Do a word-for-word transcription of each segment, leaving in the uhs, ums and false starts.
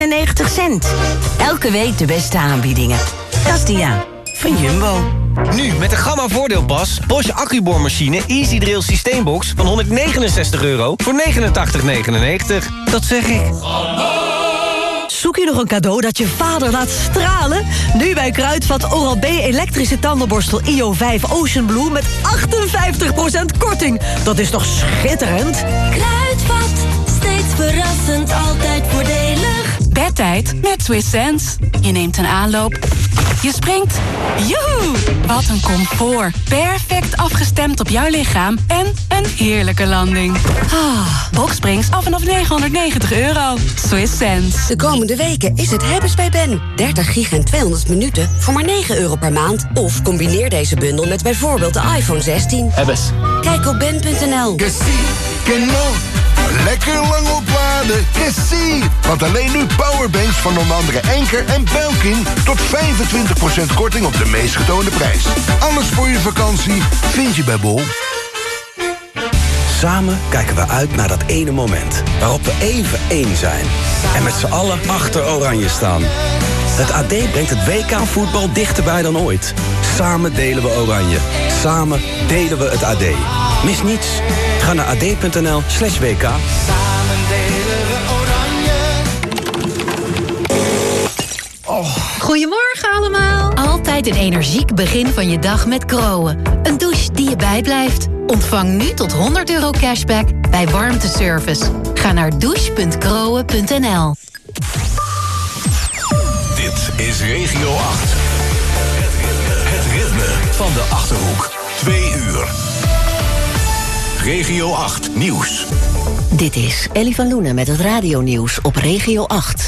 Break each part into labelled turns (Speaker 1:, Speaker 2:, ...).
Speaker 1: negentig cent. Elke week de beste aanbiedingen. Kastia van Jumbo.
Speaker 2: Nu met de Gamma voordeelpas. Bosch accuboormachine Easy Drill Systeembox van honderdnegenenzestig euro voor negenentachtig negenennegentig. Dat zeg ik.
Speaker 3: Zoek je nog een cadeau dat je vader laat stralen? Nu bij Kruidvat Oral-B elektrische tandenborstel I O vijf Ocean Blue met achtenvijftig procent korting. Dat is toch schitterend?
Speaker 4: Kruidvat, steeds verrassend, altijd voordelig.
Speaker 5: Bedtijd met Swiss Sense. Je neemt een aanloop. Je springt. Joehoe! Wat een comfort. Perfect afgestemd op jouw lichaam. En een heerlijke landing. Ah, Boxsprings af vanaf negenhonderdnegentig euro. Swiss Sense.
Speaker 6: De komende weken is het hebben's bij Ben. dertig gig en tweehonderd minuten voor maar negen euro per maand. Of combineer deze bundel met bijvoorbeeld de iPhone zestien.
Speaker 2: Hebbes.
Speaker 6: Kijk op ben punt n l.
Speaker 7: Lekker lang opladen, Cassie! Want alleen nu powerbanks van onder andere Enker en Belkin tot vijfentwintig procent korting op de meest getoonde prijs. Alles voor je vakantie vind je bij Bol.
Speaker 8: Samen kijken we uit naar dat ene moment waarop we even één zijn. En met z'n allen achter Oranje staan. Het A D brengt het W K voetbal dichterbij dan ooit. Samen delen we Oranje. Samen delen we het A D. Mis niets. Ga naar ad.nl slash WK.
Speaker 9: Samen delen we Oranje.
Speaker 10: Oh. Goedemorgen allemaal. Altijd een energiek begin van je dag met Groen. Een douche die je bijblijft. Ontvang nu tot honderd euro cashback bij warmteservice. Ga naar douche punt groen punt n l.
Speaker 11: Dit is Regio acht. Het ritme van de Achterhoek. Twee uur. Regio acht Nieuws.
Speaker 12: Dit is Ellie van Loenen met het radionieuws op Regio acht.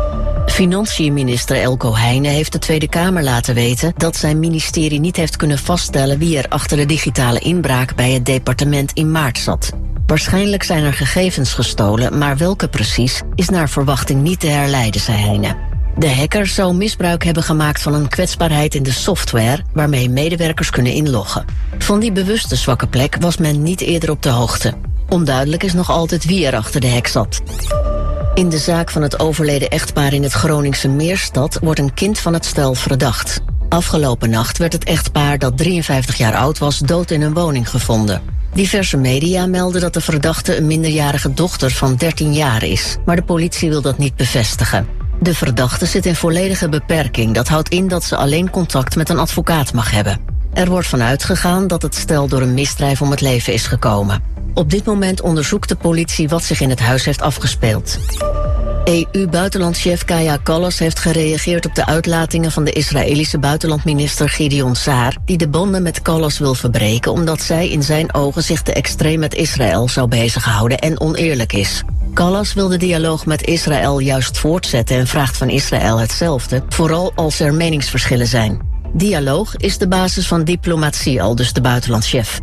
Speaker 12: Financiën-minister Elko Heijnen heeft de Tweede Kamer laten weten dat zijn ministerie niet heeft kunnen vaststellen wie er achter de digitale inbraak bij het departement in maart zat. Waarschijnlijk zijn er gegevens gestolen, maar welke precies is naar verwachting niet te herleiden, zei Heijnen. De hacker zou misbruik hebben gemaakt van een kwetsbaarheid in de software waarmee medewerkers kunnen inloggen. Van die bewuste zwakke plek was men niet eerder op de hoogte. Onduidelijk is nog altijd wie er achter de hack zat. In de zaak van het overleden echtpaar in het Groningse Meerstad wordt een kind van het stel verdacht. Afgelopen nacht werd het echtpaar dat drieënvijftig jaar oud was dood in een woning gevonden. Diverse media melden dat de verdachte een minderjarige dochter van dertien jaar is, maar de politie wil dat niet bevestigen. De verdachte zit in volledige beperking. Dat houdt in dat ze alleen contact met een advocaat mag hebben. Er wordt vanuit gegaan dat het stel door een misdrijf om het leven is gekomen. Op dit moment onderzoekt de politie wat zich in het huis heeft afgespeeld. E U-buitenlandchef Kaja Kallas heeft gereageerd op de uitlatingen van de Israëlische buitenlandminister Gideon Saar, die de banden met Kallas wil verbreken omdat zij in zijn ogen zich te extreem met Israël zou bezighouden en oneerlijk is. Kallas wil de dialoog met Israël juist voortzetten en vraagt van Israël hetzelfde, vooral als er meningsverschillen zijn. Dialoog is de basis van diplomatie, aldus de buitenlandchef.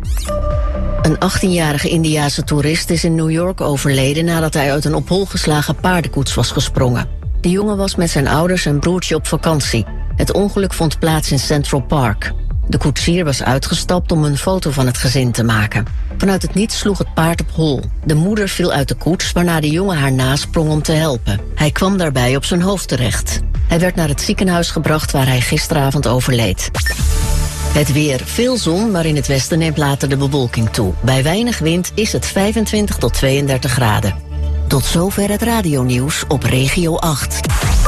Speaker 12: Een achttienjarige Indiase toerist is in New York overleden nadat hij uit een op hol geslagen paardenkoets was gesprongen. De jongen was met zijn ouders en broertje op vakantie. Het ongeluk vond plaats in Central Park. De koetsier was uitgestapt om een foto van het gezin te maken. Vanuit het niets sloeg het paard op hol. De moeder viel uit de koets, waarna de jongen haar nasprong om te helpen. Hij kwam daarbij op zijn hoofd terecht. Hij werd naar het ziekenhuis gebracht waar hij gisteravond overleed. Het weer, veel zon, maar in het westen neemt later de bewolking toe. Bij weinig wind is het vijfentwintig tot tweeëndertig graden. Tot zover het radionieuws op Regio acht.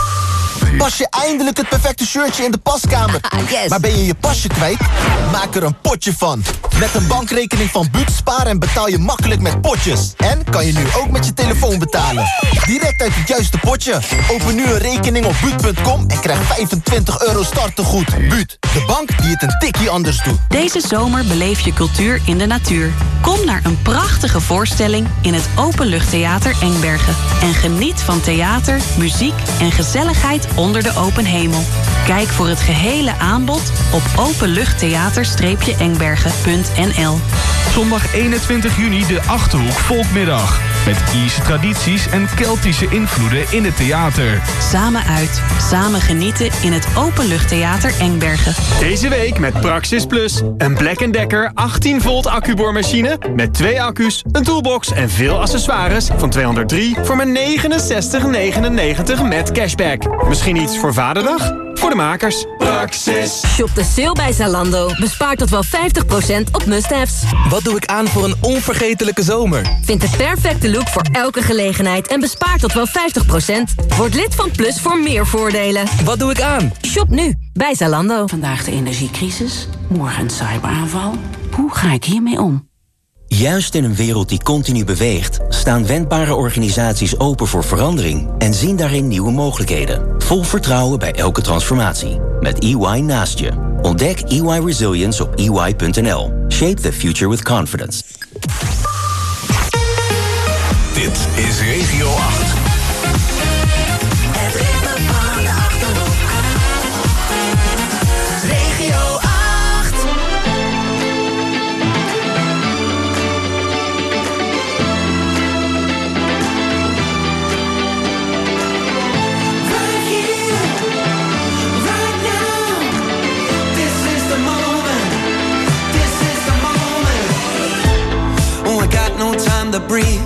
Speaker 13: Pas je eindelijk het perfecte shirtje in de paskamer.
Speaker 6: Yes.
Speaker 13: Maar ben je je pasje kwijt? Maak er een potje van. Met een bankrekening van Buut spaar en betaal je makkelijk met potjes. En kan je nu ook met je telefoon betalen. Direct uit het juiste potje. Open nu een rekening op buut punt com en krijg vijfentwintig euro startegoed. Buut, de bank die het een tikkie anders doet.
Speaker 5: Deze zomer beleef je cultuur in de natuur. Kom naar een prachtige voorstelling in het Openluchttheater Engbergen. En geniet van theater, muziek en gezelligheid onder de open hemel. Kijk voor het gehele aanbod op openluchttheater engbergen punt n l.
Speaker 14: Zondag eenentwintig juni de Achterhoek Volkmiddag. Met Ierse tradities en Keltische invloeden in het theater.
Speaker 5: Samen uit, samen genieten in het Openluchttheater Engbergen.
Speaker 15: Deze week met Praxis Plus. Een Black and Decker achttien volt accuboormachine met twee accu's, een toolbox en veel accessoires van tweehonderddrie voor maar negenenzestig negenennegentig met cashback. Misschien iets voor Vaderdag? Voor de makers. Praxis.
Speaker 16: Shop de sale bij Zalando. Bespaar tot wel vijftig procent op must-haves.
Speaker 17: Wat doe ik aan voor een onvergetelijke zomer?
Speaker 16: Vind de perfecte look voor elke gelegenheid en bespaar tot wel vijftig procent. Word lid van Plus voor meer voordelen.
Speaker 17: Wat doe ik aan?
Speaker 16: Shop nu bij Zalando.
Speaker 18: Vandaag de energiecrisis, morgen een cyberaanval. Hoe ga ik hiermee om?
Speaker 19: Juist in een wereld die continu beweegt, staan wendbare organisaties open voor verandering en zien daarin nieuwe mogelijkheden. Vol vertrouwen bij elke transformatie. Met E Y naast je. Ontdek E Y Resilience op e y punt n l. Shape the future with confidence.
Speaker 11: Dit is Regio acht.
Speaker 9: Het ritme van de Achterhoek. Regio acht. No time to breathe.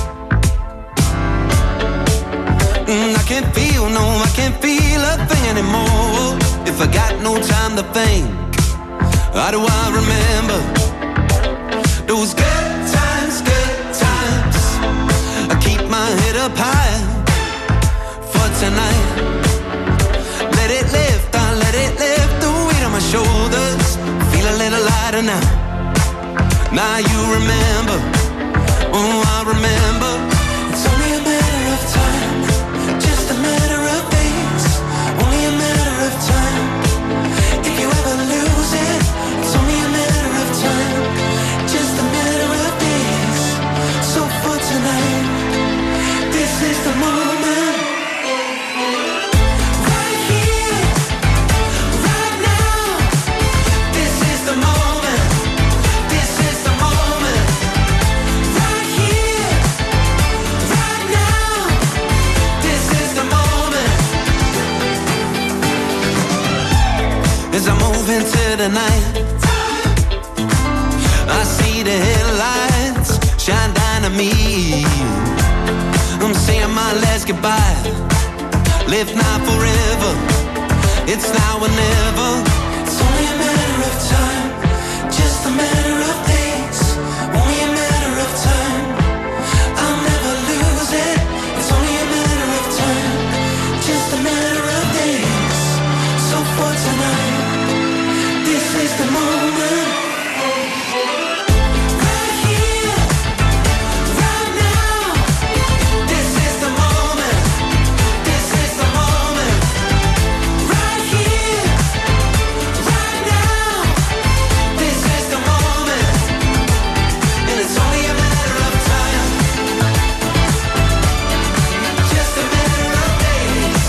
Speaker 9: Mm, I can't feel, no, I can't feel a thing anymore. If I got no time to think, how do I remember those good times, good times? I keep my head up high for tonight. Let it lift, I let it lift the weight on my shoulders. Feel a little lighter now. Now you remember. Oh, I remember. It's only a matter of time, just a matter of days, only a matter of time. If you ever lose it, it's only a matter of time, just a matter of days. So for tonight, this is the moment. Right here, right now. This is the moment. This is the moment. As I move into the night, I see the headlights shine down on me. I'm saying my last goodbye. Live now forever. It's now or never. It's only a matter of time, just a matter of days, only a matter of time. I'll never lose it. It's only a matter of time, just a matter of days. So for tonight, this is the moment. Right here, right now. This is the moment. This is the moment. Right here, right now. This is the moment. And it's only a matter of time. Just a matter of days.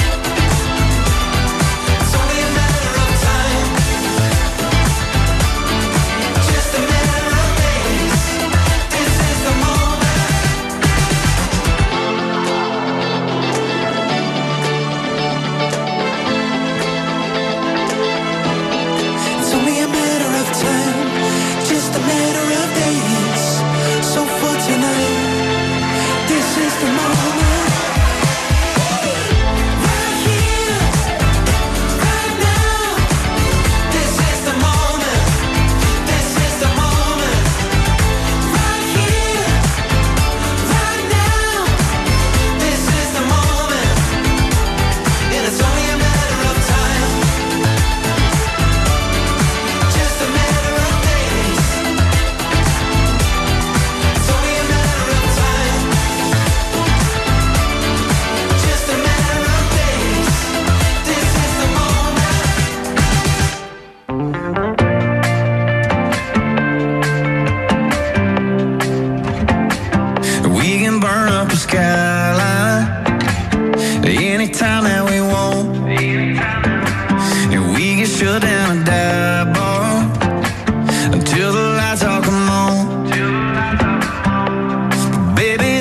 Speaker 9: It's only a matter of time. Just a matter of days. This is the moment. It's only a matter of time. Just a matter of days. So for tonight, this is the moment. Right here, right now. This is the moment. This is the moment. Right here, right now. This is the moment. And it's only a matter of time. Just a matter of days. It's only a matter of time. Just a matter of days. This is the moment.
Speaker 20: We can burn up the skyline anytime that we want. And we can shut down a dive bar until the lights all come on. Baby,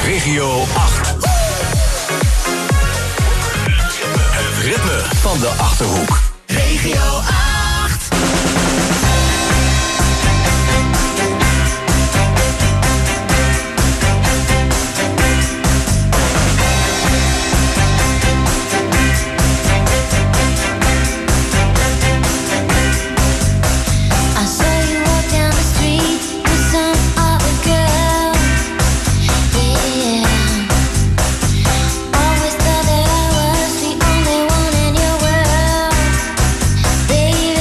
Speaker 11: Regio acht. Het ritme van de Achterhoek.
Speaker 9: Regio acht.
Speaker 4: Baby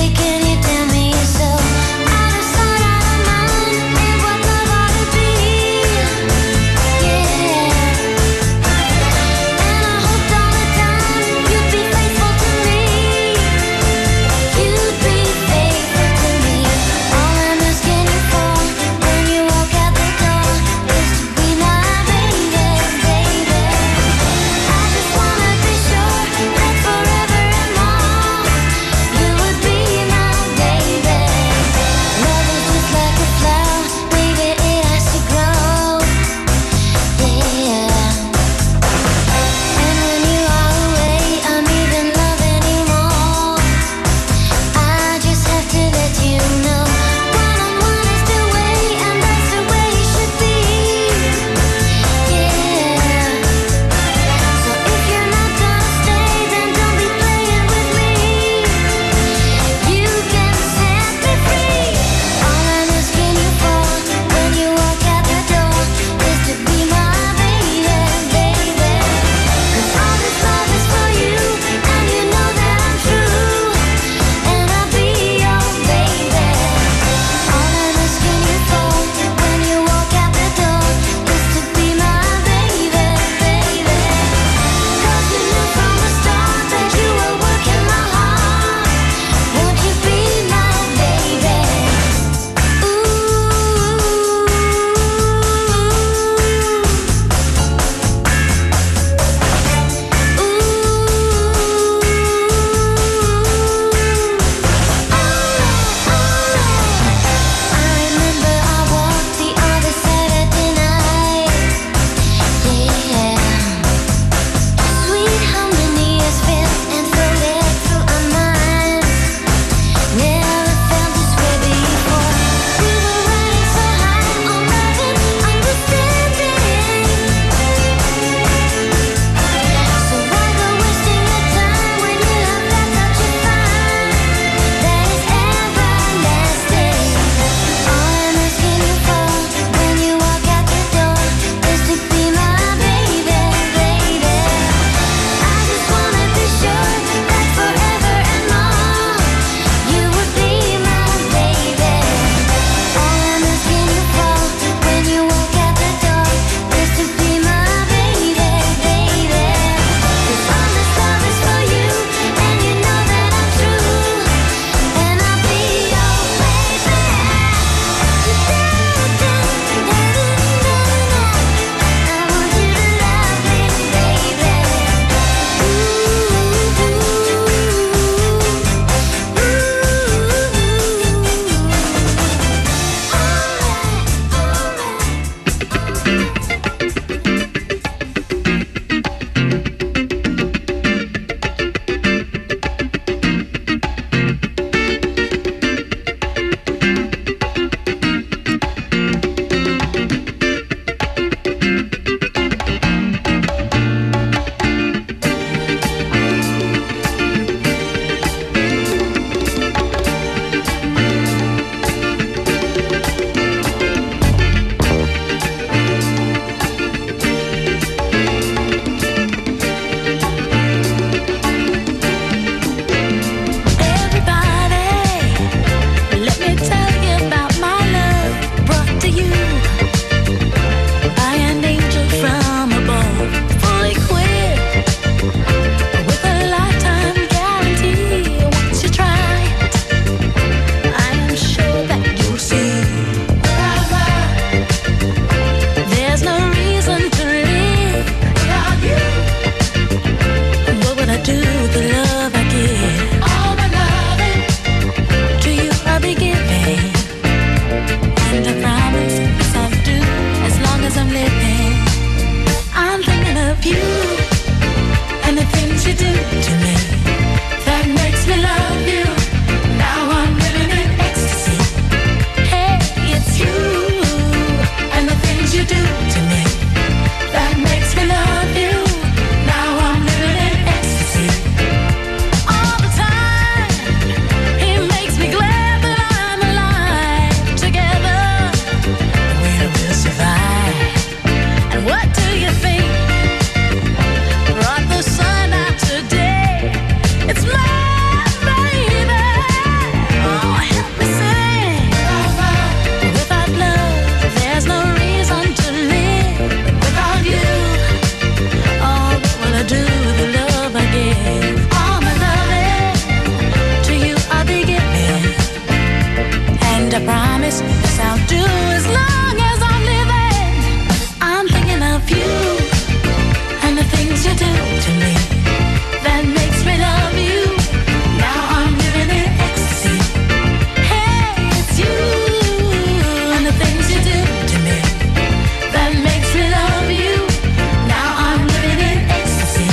Speaker 4: love you and the things you do to me. That makes me love you. Now I'm living in ecstasy. Hey, it's you and the things you do to me. That makes me love you. Now I'm living in ecstasy.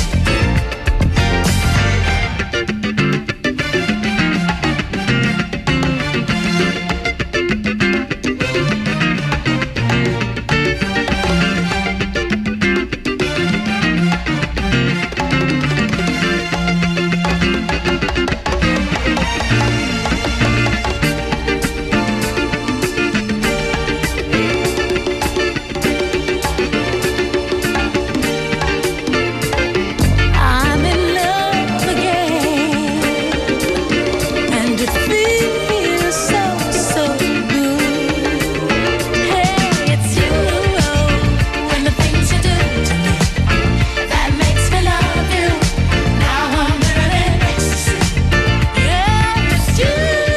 Speaker 4: I'm in love again, and it feels so, so good. Hey, it's you and the things you do to me that makes me love you. Now I'm living in ecstasy. Yeah, it's you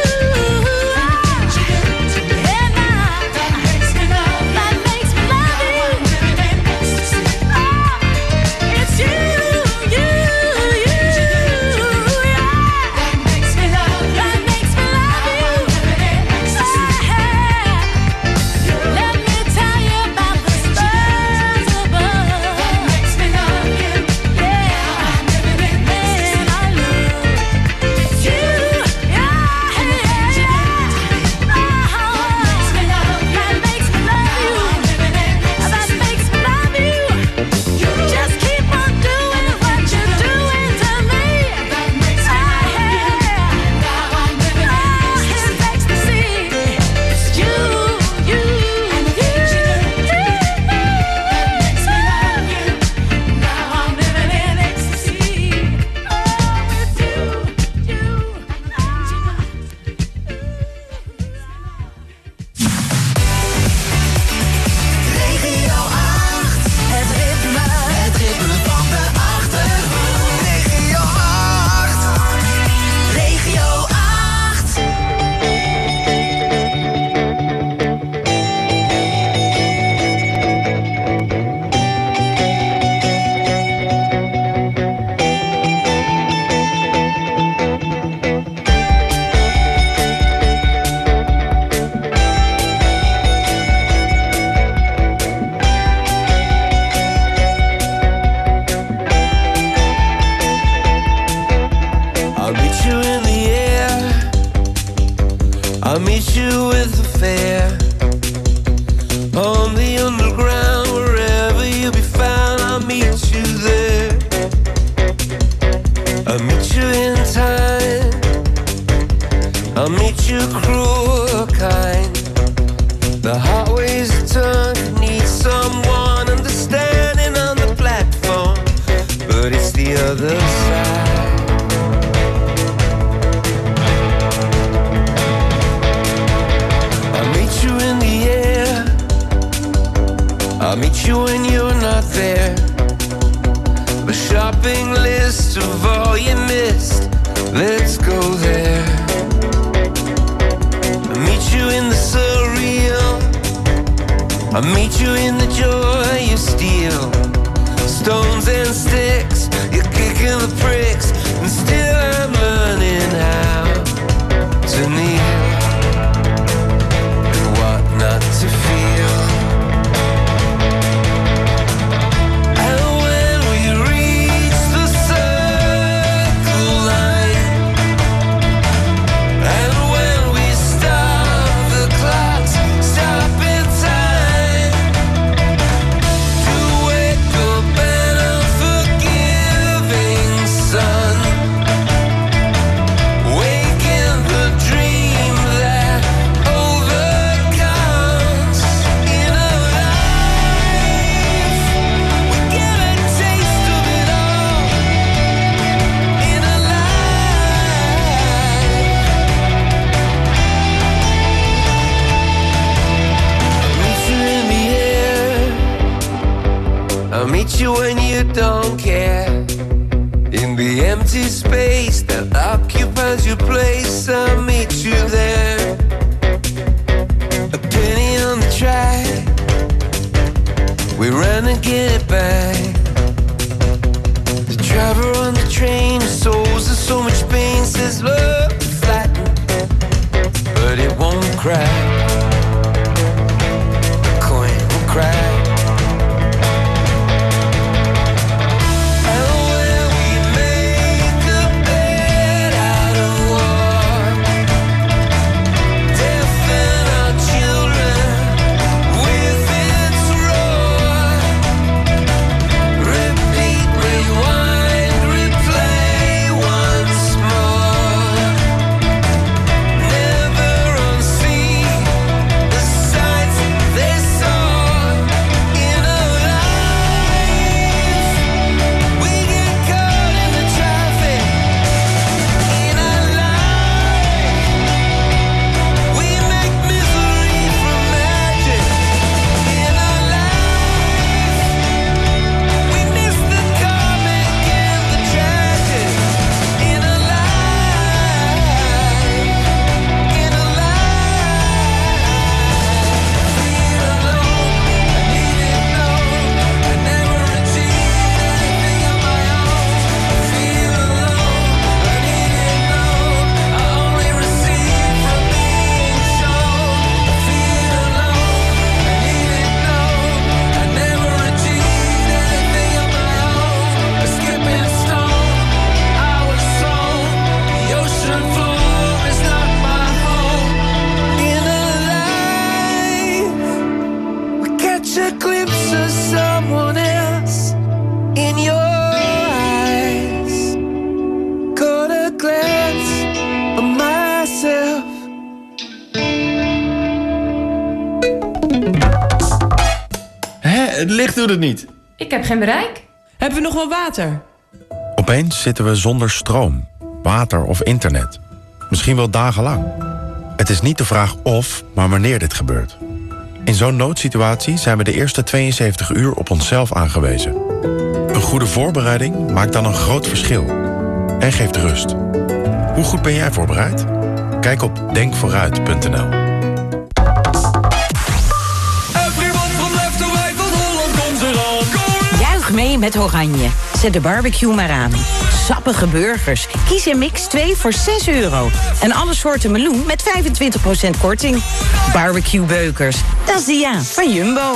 Speaker 4: and I that makes me love, that makes me love you. Oh, it's you, you, you, yeah. That makes me love, that makes me love you. Let me tell you about the stars above. That makes me love you. Yeah, I'm living in ecstasy. I love you. Yeah, yeah, yeah. Oh, that makes me love, that makes me love you. That makes me love you. Just keep on doing what you're doing to me. That makes me love you. Now I'm living in ecstasy. It's you, you, and the things you do to me. That makes me love you. Now I'm living in ecstasy. Oh, it's you, you, and the things you do.
Speaker 9: Regio acht, het ritme, het ritme van de Achterhoek. Regio acht, Regio acht.
Speaker 20: I'll meet you in the air. I'll meet you with the fair. On the underground, wherever you be found, I'll meet you there. I'll meet you in time. I'll meet you cruel or kind. The hot ways to turn need someone understanding on the platform, but it's the other side. I'll meet you in the air. I'll meet you when you're not there. The shopping list of all you missed, let's go there. I'll meet you in the surreal. I'll meet you in the joy you steal. Stones and sticks, you're kicking the pricks, and still I'm learning how to kneel and what not to feel. And when we reach the circle line, and when we stop the clocks, stop in time to wake up an unforgiving sun. Wake in the dream that overcomes in a life. We get a taste of it all in a life. I'll meet you in the air. I'll meet you when you don't care. In the empty space that occupies your place, I'll meet you there. A penny on the track. we ran to get back. The driver on the train souls us so much pain, says love is flatten, but it won't crack. The coin will crack.
Speaker 21: Het licht doet het niet.
Speaker 22: Ik heb geen bereik.
Speaker 23: Hebben we nog wel water?
Speaker 24: Opeens zitten we zonder stroom, water of internet. Misschien wel dagenlang. Het is niet de vraag of, maar wanneer dit gebeurt. In zo'n noodsituatie zijn we de eerste tweeënzeventig uur op onszelf aangewezen. Een goede voorbereiding maakt dan een groot verschil. En geeft rust. Hoe goed ben jij voorbereid? Kijk op denk vooruit punt n l.
Speaker 1: Juich mee met Oranje. Zet de barbecue maar aan. Sappige burgers. Kies een mix twee voor zes euro. En alle soorten meloen met vijfentwintig procent korting. Barbecue beukers. Dat is de ja van Jumbo.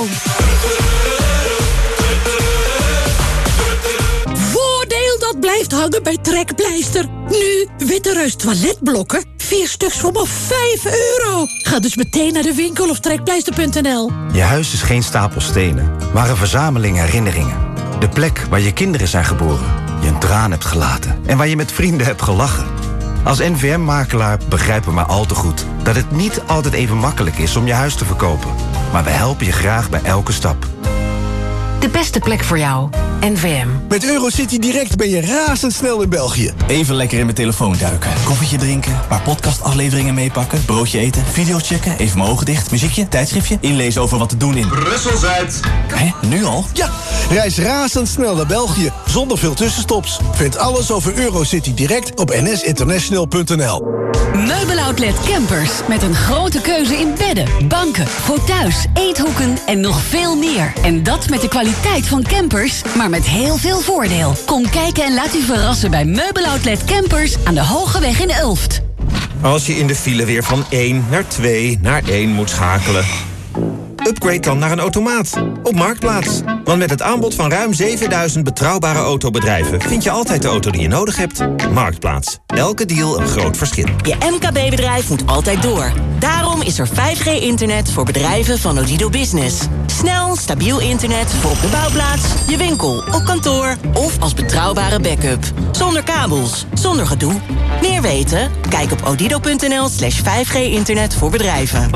Speaker 25: Voordeel dat blijft hangen bij Trekpleister. Nu Witte Reus toiletblokken. Vier stuks voor maar vijf euro. Ga dus meteen naar de winkel of trekpleister punt n l.
Speaker 26: Je huis is geen stapel stenen, maar een verzameling herinneringen. De plek waar je kinderen zijn geboren, je een traan hebt gelaten en waar je met vrienden hebt gelachen. Als N V M-makelaar begrijpen we maar al te goed dat het niet altijd even makkelijk is om je huis te verkopen. Maar we helpen je graag bij elke stap.
Speaker 1: De beste plek voor jou. N V M.
Speaker 27: Met Eurocity Direct ben je razendsnel in België.
Speaker 17: Even lekker in mijn telefoon duiken. Koffietje drinken, een paar podcastafleveringen meepakken, broodje eten, video checken, even mijn ogen dicht, muziekje, tijdschriftje, inlezen over wat te doen in Brussel-Zuid. Hé, nu al?
Speaker 27: Ja, reis razendsnel naar België, zonder veel tussenstops. Vind alles over Eurocity Direct op n s international punt n l.
Speaker 28: Meubeloutlet Campers, met een grote keuze in bedden, banken, fauteuils, eethoeken en nog veel meer. En dat met de kwaliteit van Campers, maar met heel veel voordeel. Kom kijken en laat u verrassen bij Meubeloutlet Campers aan de Hogeweg in Ulft.
Speaker 29: Als je in de file weer van één naar twee naar één moet schakelen. Upgrade dan naar een automaat op Marktplaats. Want met het aanbod van ruim zevenduizend betrouwbare autobedrijven vind je altijd de auto die je nodig hebt. Marktplaats. Elke deal een groot verschil.
Speaker 1: Je M K B-bedrijf moet altijd door. Daarom is er vijf G internet voor bedrijven van Odido Business. Snel, stabiel internet voor op de bouwplaats, je winkel, op kantoor of als betrouwbare backup. Zonder kabels, zonder gedoe. Meer weten? Kijk op odido punt n l slash vijf G internet voor bedrijven.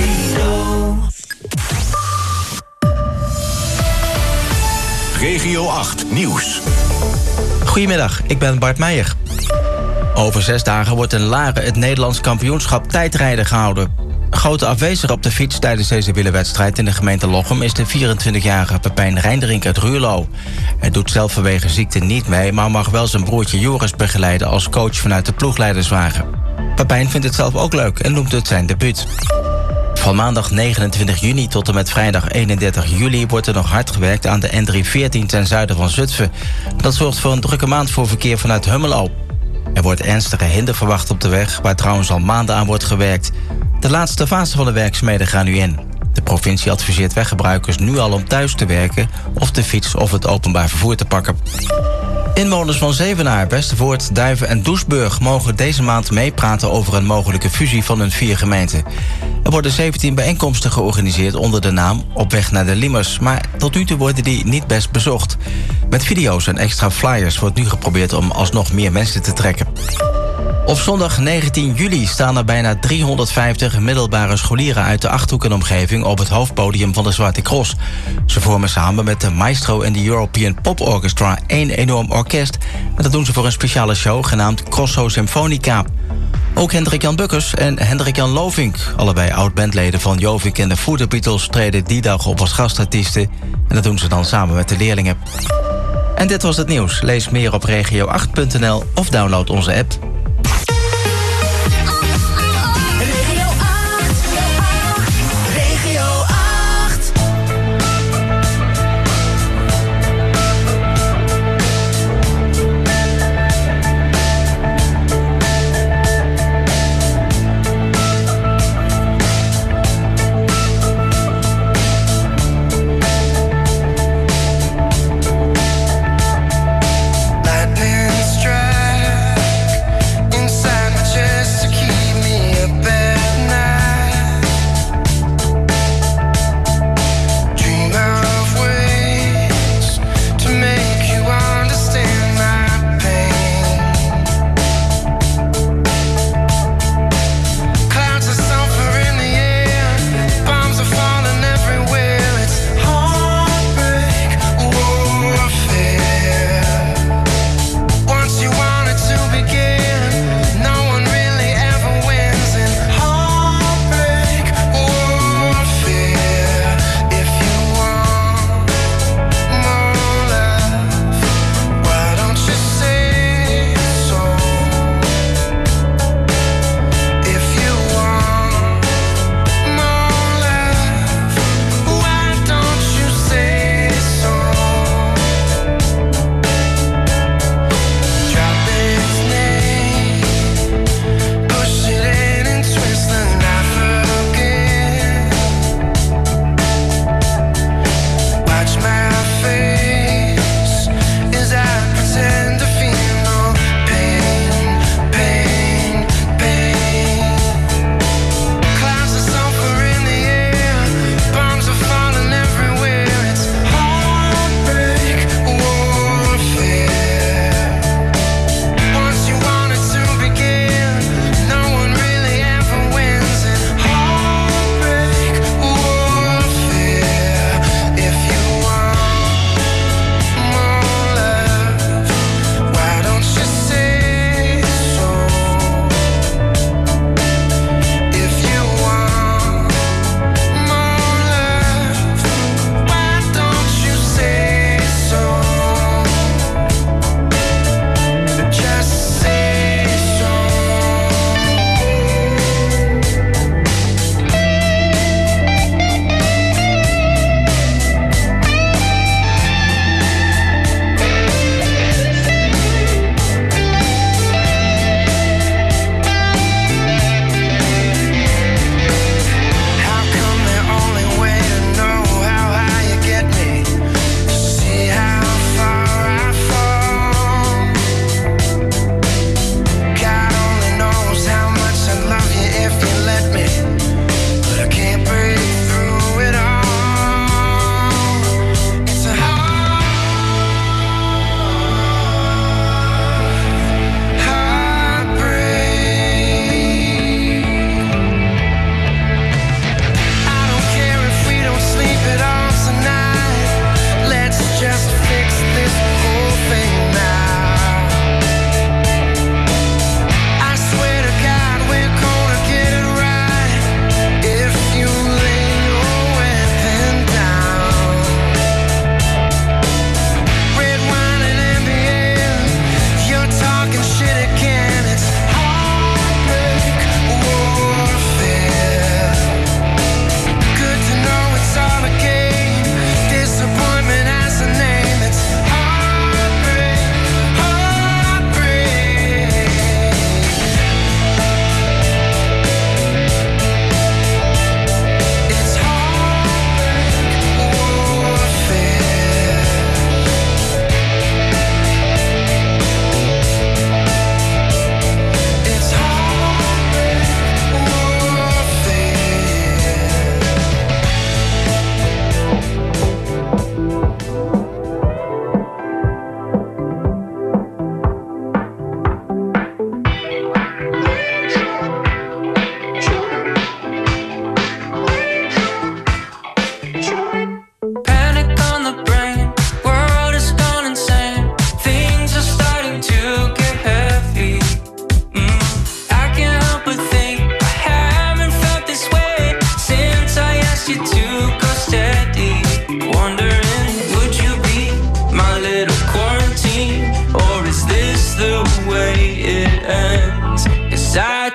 Speaker 11: Regio acht Nieuws.
Speaker 30: Goedemiddag, ik ben Bart Meijer. Over zes dagen wordt in Laren het Nederlands kampioenschap tijdrijden gehouden. Grote afwezige op de fiets tijdens deze wielerwedstrijd in de gemeente Lochem is de vierentwintigjarige Pepijn Reindrink uit Ruurlo. Hij doet zelf vanwege ziekte niet mee, maar mag wel zijn broertje Joris begeleiden als coach vanuit de ploegleiderswagen. Pepijn vindt het zelf ook leuk en noemt het zijn debuut. Van maandag negenentwintig juni tot en met vrijdag eenendertig juli wordt er nog hard gewerkt aan de N driehonderdveertien ten zuiden van Zutphen. Dat zorgt voor een drukke maand voor verkeer vanuit Hummelo. Er wordt ernstige hinder verwacht op de weg, waar trouwens al maanden aan wordt gewerkt. De laatste fase van de werkzaamheden gaan nu in. De provincie adviseert weggebruikers nu al om thuis te werken of de fiets of het openbaar vervoer te pakken. Inwoners van Zevenaar, Westervoort, Duiven en Doesburg mogen deze maand meepraten over een mogelijke fusie van hun vier gemeenten. Er worden zeventien bijeenkomsten georganiseerd onder de naam Op weg naar de Liemers, maar tot nu toe worden die niet best bezocht. Met video's en extra flyers wordt nu geprobeerd om alsnog meer mensen te trekken. Op zondag negentien juli staan er bijna driehonderdvijftig middelbare scholieren uit de Achterhoek en omgeving op het hoofdpodium van de Zwarte Cross. Ze vormen samen met de Maestro en de European Pop Orchestra één enorm orkest. En dat doen ze voor een speciale show genaamd Crosso Symfonica. Ook Hendrik-Jan Bukkers en Hendrik-Jan Lovink, allebei oud-bandleden van Jovink en de Voeder Beatles, treden die dag op als gastartiesten. En dat doen ze dan samen met de leerlingen. En dit was het nieuws. Lees meer op regio acht punt n l of download onze app.
Speaker 4: Lightning strike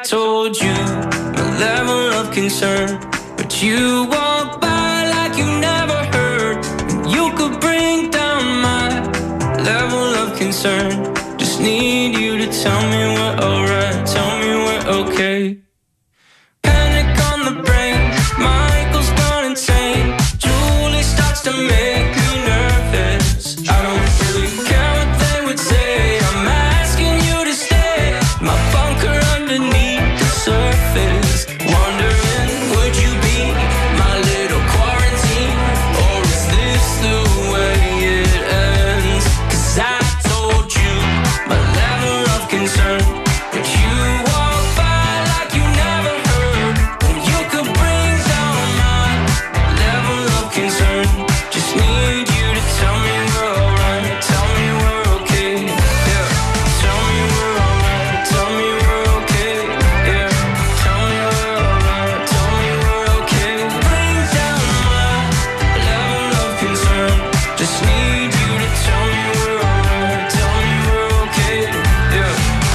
Speaker 20: told you my level of concern, but you walk by like you never heard. You could bring down my level of concern. Just need you to tell me we're alright, tell me we're okay. Panic on the brain, Michael's gone insane. Julie starts to make me nervous. I don't really care what they would say. I'm asking you to stay. My bunker underneath the surface. Wondering, would you be my little quarantine? Or is this the way it ends? 'Cause I told you my level of concern, but you walk by like you never heard. And you could bring down my level of concern. Just need you to tell me we're alright, tell me we're okay, yeah. Tell me we're alright, tell me we're okay, yeah. Tell me we're alright, tell me we're okay. Bring down my level of concern. Just need you to tell me we're alright, tell me we're okay, yeah.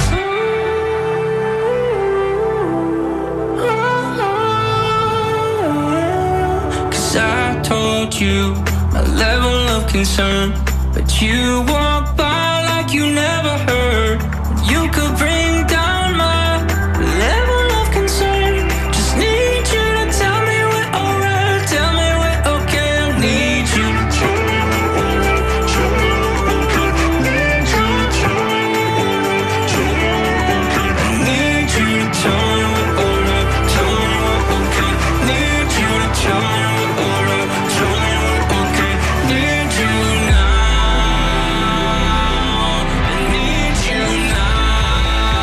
Speaker 20: 'Cause I told you my level of concern, but you walk by like you never heard. You could bring down my level of concern. Just need you to tell me we're alright, tell me we're okay. I need you to tell me we're alright, tell me we're okay. Need you to tell me we're alright, tell me we're okay. I need you to tell me we're alright, tell me we're okay. Need you to tell me we're alright, tell me we're okay. Need you now, I need you now.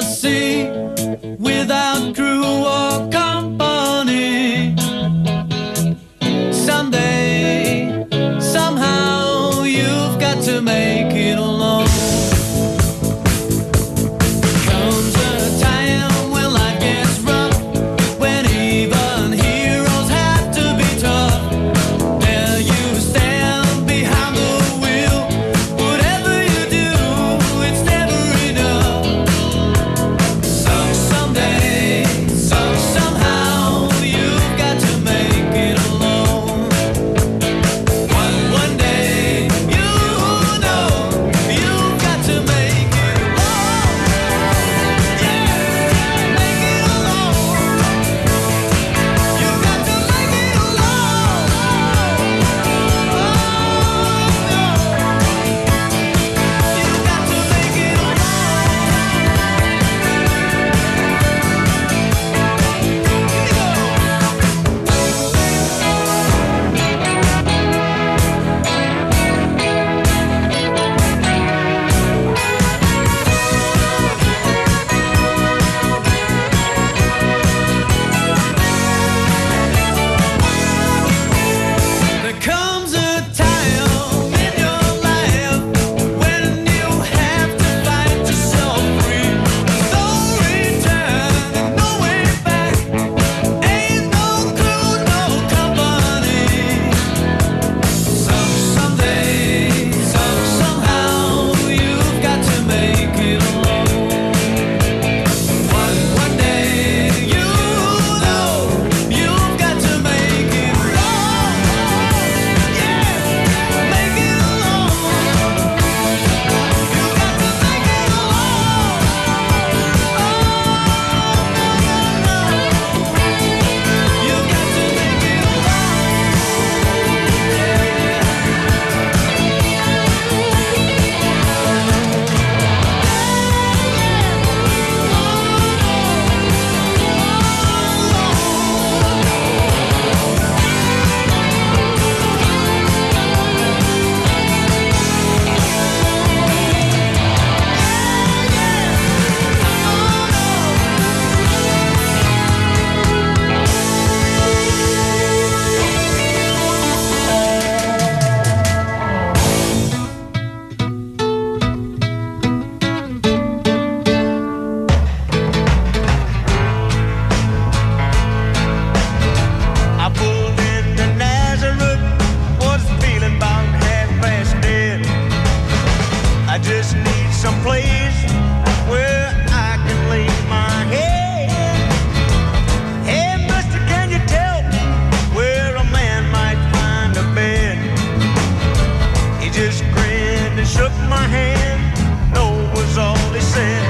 Speaker 9: sea without crew or company. Someday, somehow, you've got to make it alone. Comes a time when life gets rough, when even heroes have to be tough. There you stand behind the wheel. Whatever you do, it's never enough. So someday, so somehow, you've got to make it alone. One one day, you know you've got to make it alone. Yeah, make it alone. You've got to make it alone. Oh no, you've got to make it There comes a time in your life when you have to fight yourself free. No return, no way back. Ain't no crew, no company. So someday, so somehow, you've got to make it alone. One one day, you know you've got to make it alone. Yeah, make it alone. You've got to make it alone. Oh no, no, no. You've got to make it I pulled into Nazareth, was feeling about half past dead. I just need some place where I can lay my head. Hey, mister, can you tell me where a man might find a bed? He just grinned and shook my hand. No was all he said.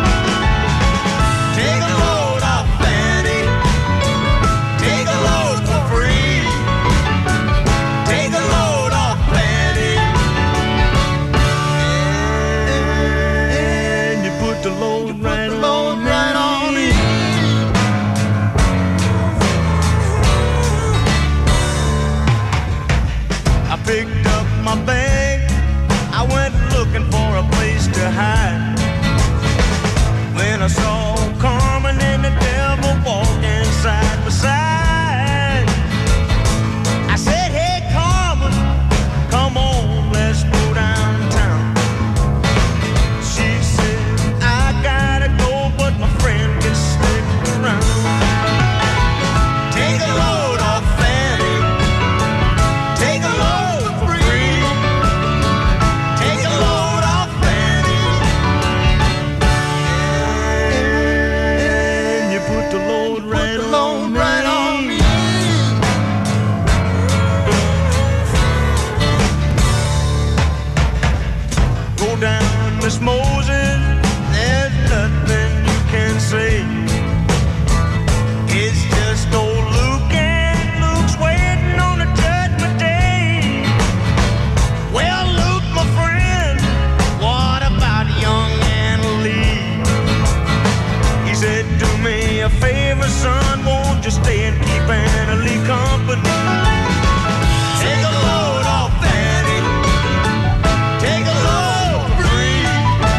Speaker 9: Take a load off Fanny. Take a load for free. Take a load off Fanny. And you put the load right on right on me. I picked up my bag. I went looking for a place to hide. Then I saw Carmen and the devil walking side by side. I said, hey Carmen, come on, let's go downtown. She said, I gotta go, but my friend can stick around. Take a load off Fanny. Take a load for free. Take a load off Fanny. And you put the load right on, right on me. Go down, Miss Moses, there's nothing you can say. It's just old Luke, and Luke's waiting on the judgment day. Well, Luke, my friend, what about young Anna Lee? He said, do me a favor, son, won't you stay and keep Anna Lee company? Take a load off Fanny. Take a load free.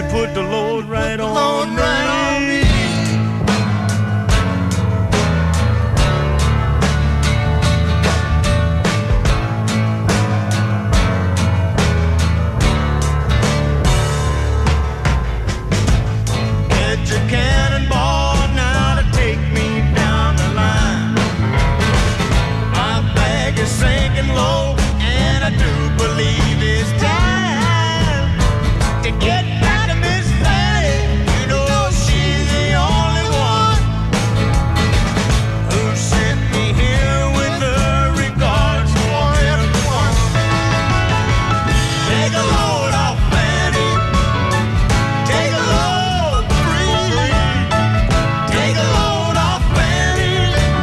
Speaker 2: put the load right on me. Get your cannonball now to take me down the line. My bag is sinking low, and I do believe it's time to get back to Miss Fanny. You know she's the only one who sent me here with her regards for everyone. Take a load off Fanny. Take a load free. Take a load off Fanny.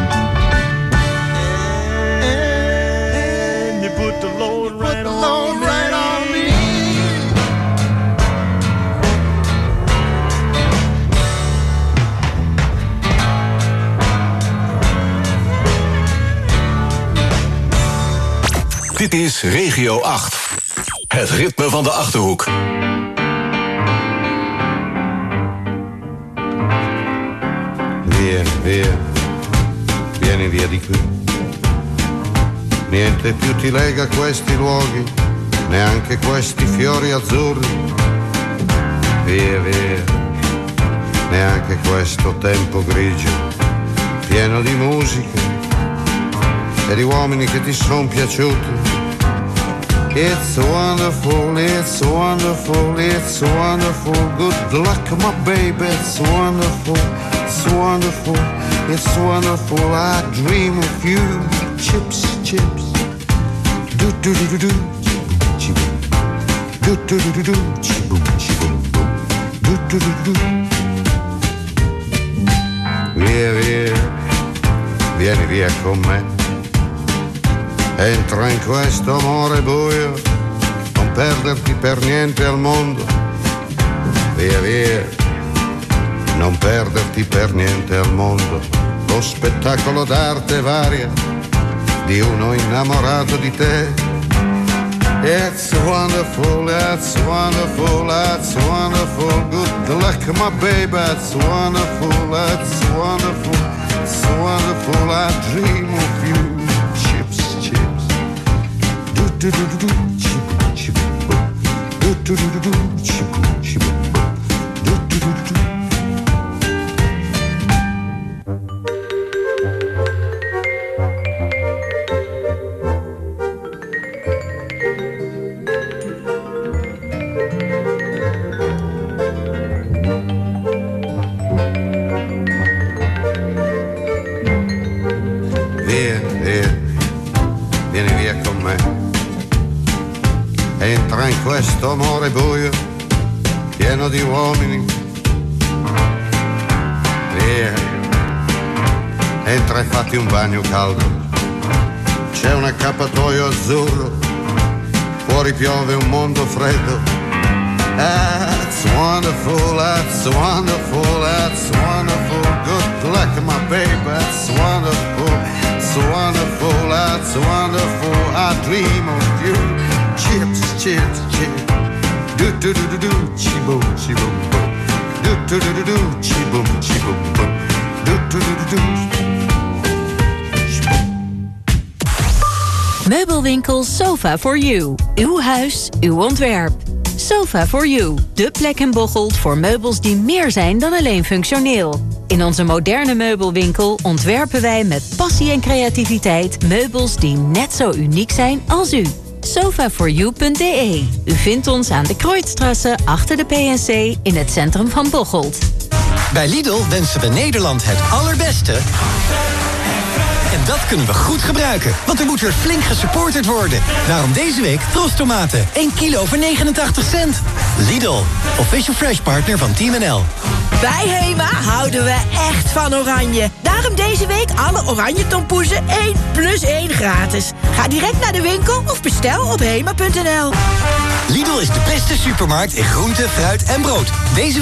Speaker 2: And you put the load right on, right on me.
Speaker 11: Dit is Regio acht. Het ritme van de Achterhoek.
Speaker 3: Vieni, via, vieni via di qui. Niente più ti lega a questi luoghi, neanche questi fiori azzurri. Via, via, neanche questo tempo grigio, pieno di musica e di uomini che ti son piaciuti. It's wonderful, it's wonderful, it's wonderful. Good luck, my baby, it's wonderful, it's wonderful, it's wonderful. I dream of you. Chips, chips. Do do do do do. Chiboom. Do do do do do. Chiboom, chiboom, boom. Do do do do do. Via, via, vieni via con me. Entra in questo amore buio, non perderti per niente al mondo. Via, via, non perderti per niente al mondo. Lo spettacolo d'arte varia di uno innamorato di te. It's wonderful, it's wonderful, it's wonderful. Good luck, my baby, it's wonderful, it's wonderful, it's wonderful. I dream of you. Chips, chips. Do do do do do. Chiboom, chiboom, boom. Do do do do do. Chiboom, chiboom, boom. Do do do do do. Via, via, vieni via con me. Entra in questo amore buio, pieno di uomini. Via, entra e fatti un bagno caldo. C'è un accappatoio azzurro, fuori piove un mondo freddo. That's wonderful, that's wonderful, that's wonderful. Good luck, my baby, that's wonderful, it's wonderful, that's wonderful. I dream of you. Chips, chips, chips. Do do do do do. Chiboom, chiboom, boom. Do do do do do. Chiboom, chiboom, boom. Do do do do do.
Speaker 6: Meubelwinkel Sofa for You. Uw huis, uw ontwerp. Sofa for You, de plek in Bocholt voor meubels die meer zijn dan alleen functioneel. In onze moderne meubelwinkel ontwerpen wij met passie en creativiteit meubels die net zo uniek zijn als u. sofa for you punt d e. U vindt ons aan de Kreuzstrasse achter de P N C in het centrum van Bocholt.
Speaker 7: Bij Lidl wensen we Nederland het allerbeste. En dat kunnen we goed gebruiken, want er moet weer flink gesupporterd worden. Daarom deze week Trostomaten, één kilo voor negenentachtig cent. Lidl, official fresh partner van Team N L.
Speaker 8: Bij Hema houden we echt van oranje. Daarom deze week alle oranje tompoezen één plus één gratis. Ga direct naar de winkel of bestel op hema punt n l.
Speaker 7: Lidl is de beste supermarkt in groente, fruit en brood. Deze